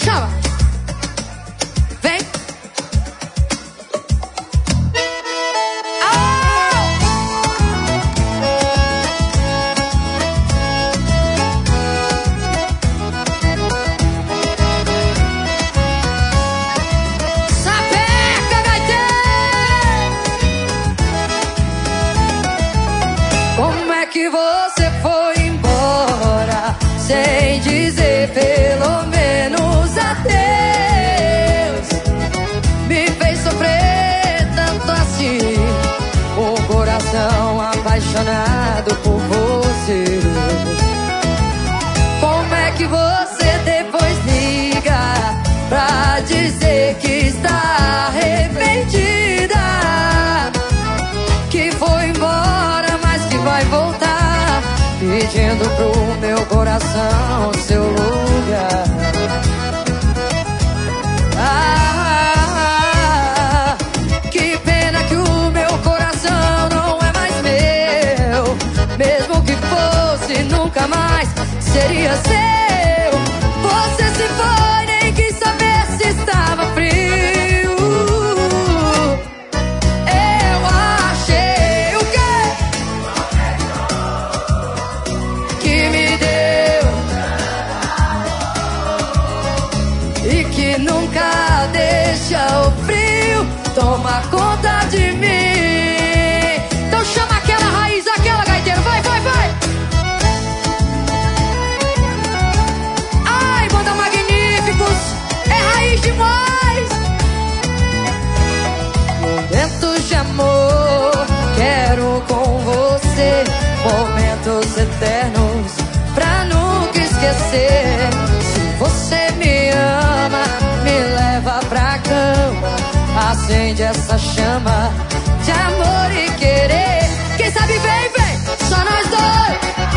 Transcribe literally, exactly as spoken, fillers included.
chama. Vem. Sapeca, gaiteiro. Como é que você foi embora sem dizer pelo menos adeus? Me fez sofrer tanto assim, o coração apaixonado por você. Como é que você depois liga pra dizer que está arrependida, que foi embora, mas que vai voltar, pedindo pro meu coração seu lugar? Ah, que pena que o meu coração não é mais meu. Mesmo que fosse, nunca mais seria seu. Você se foi, nem quis saber se estava frio. Eu achei o quê? Que me deu e que nunca deixa o frio tomar conta de mim. Então chama aquela raiz, aquela gaiteira, vai, vai, vai. Ai, banda Magníficos, é raiz demais. Momentos de amor, quero com você, momentos eternos pra nunca esquecer. Se você me ama, me leva pra cama, acende essa chama de amor e querer. Quem sabe vem, vem, só nós dois.